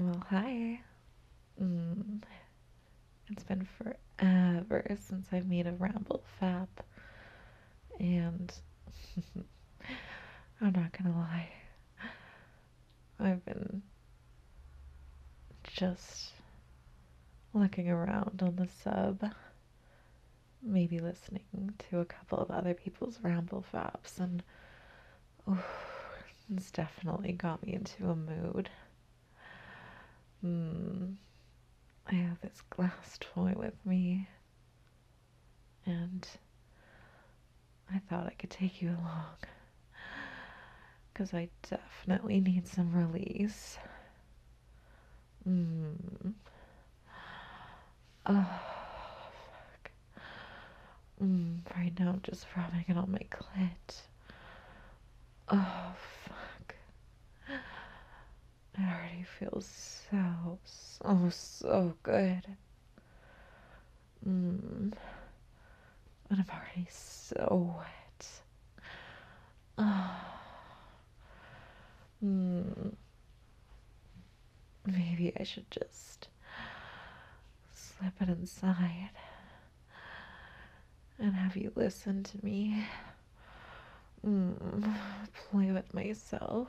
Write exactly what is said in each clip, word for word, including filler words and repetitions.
Well, hi. Mm, it's been forever since I made a ramble fap, and I'm not gonna lie, I've been just looking around on the sub, maybe listening to a couple of other people's ramble faps, and oh, it's definitely got me into a mood. Hmm, I have this glass toy with me, and I thought I could take you along. Because I definitely need some release. Mm. Oh, fuck. Mm, right now, I'm just rubbing it on my clit. Oh, fuck. It already feels so, so, so good. Mm. And I'm already so wet. Oh. Mm. Maybe I should just slip it inside and have you listen to me. Mm, play with myself.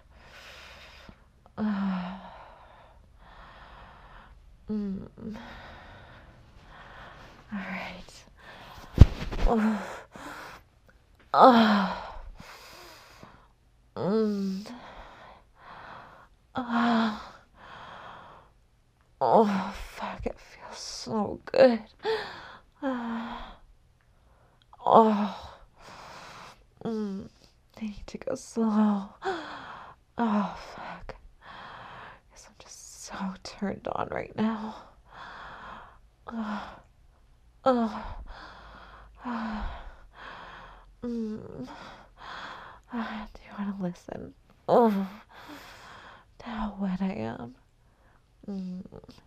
Uh, mm, all right. Oh, oh, mm, oh, oh, fuck! It feels so good. Uh, oh, mm, I need to go slow. Oh, fuck! Guess I'm just so turned on right now. Oh, oh, oh. Mm. Ah, do you want to listen? Oh, how wet I am. Mm.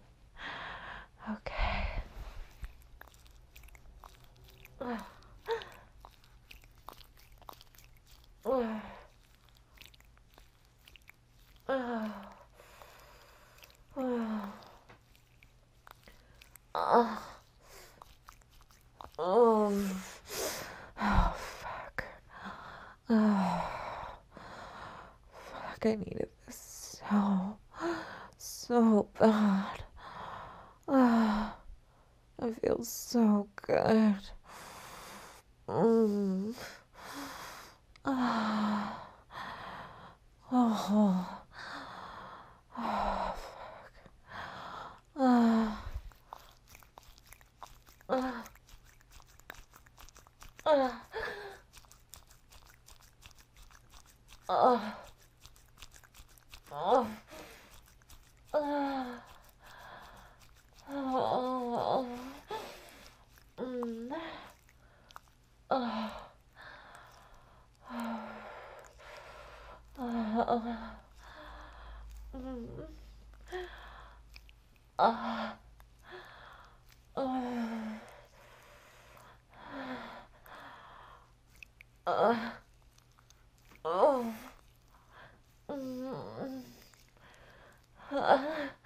Okay. Uh, uh, uh, uh, uh, oh, oh, fuck. Oh, fuck, I needed this so, so bad. Oh, it feels so good. Mm. Ah. Oh, oh, ah, ah, ah, ah, ah, ah, oh, mm, ah, ah, mm, ah, ah, ah, oh, mm, ah,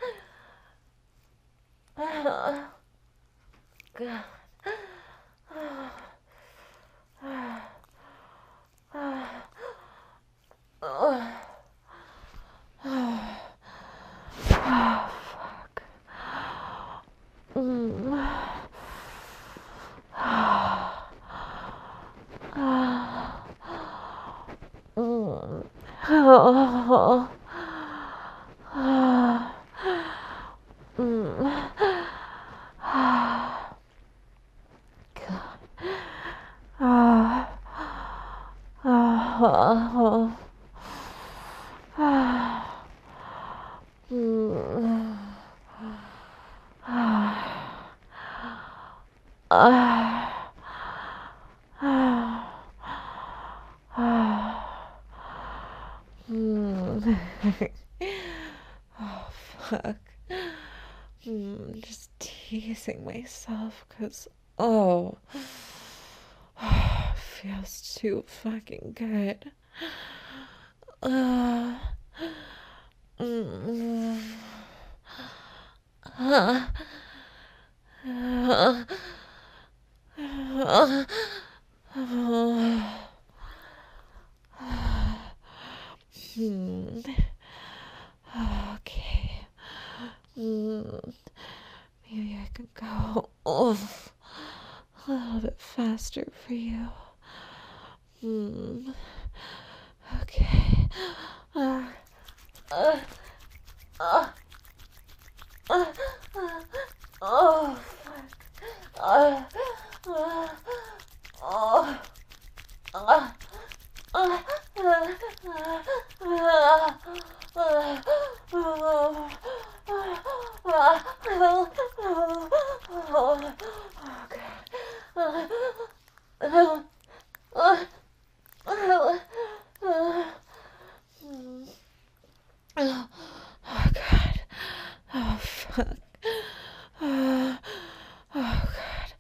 ah, God. Ah, ah, ah, ah, ah, ah, fuck. Mm. Ah, ah, mm. Oh, ah, mm. Ah, God. Ah, ah, ah, mm. Ah, ah, ah, ah. Mm. Oh, fuck. Mm, just teasing myself because, oh, feels too fucking good. Uh, mm, Hmm. Okay. Hmm. Maybe I could go oh, a little bit faster for you. Hmm. Okay. Uh, uh, uh, uh, uh, oh, fuck. Uh, uh, oh, uh, uh, Oh, God. Oh, fuck. Oh, oh, God.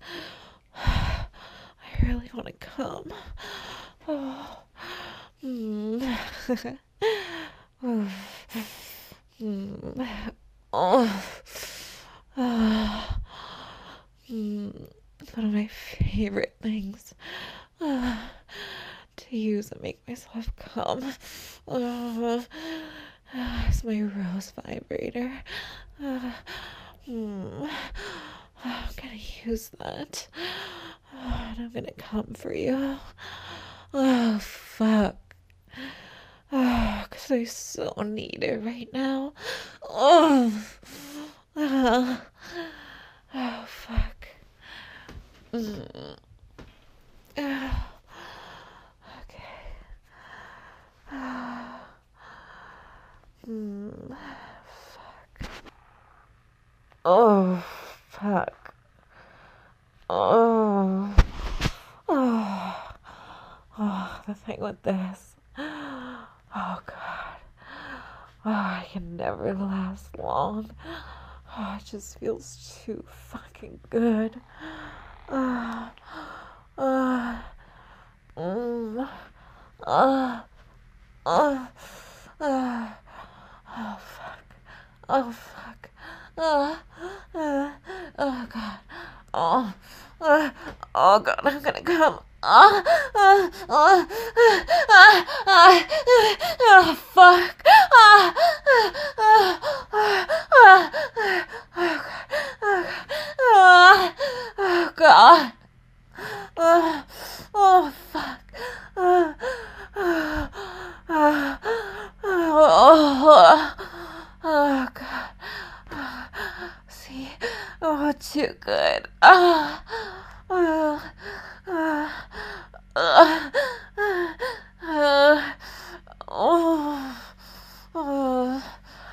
I really want to come. Oh. Mm. Oh. Mm. Oh. Ah. Mm. One of my favorite things uh, to use and make myself come uh, is my rose vibrator. Uh, mm. I'm gonna use that. Oh, and I'm gonna come for you. Oh, fuck. Oh, because I so need it right now. Oh, uh, oh fuck. Mm. Uh, okay. Uh, mm. Fuck. Oh, fuck. Oh. Oh. Oh, the thing with this. Oh, God. Oh, I can never last long. Oh, it just feels too fucking good. Uh, uh, mm, uh, uh, uh, oh, fuck. Oh, fuck. Uh, uh, oh, God. Oh, uh, oh, God, I'm gonna come. Uh, uh, uh, uh, uh, oh, fuck. Uh, uh, uh, uh, uh, oh, God. Oh, oh, God. Oh, oh, fuck. Oh, oh, oh, oh, oh, God. See? Oh, too good. Oh, oh, oh, oh, oh, oh, oh,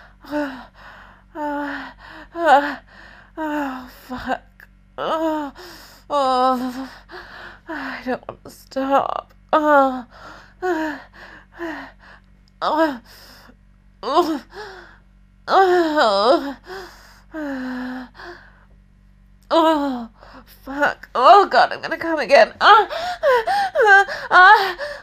oh, oh, oh, fuck. Oh, oh, I don't want to stop. Oh, oh, oh, oh, oh, oh, fuck. Oh, God, I'm gonna come again. Ah, ah, ah,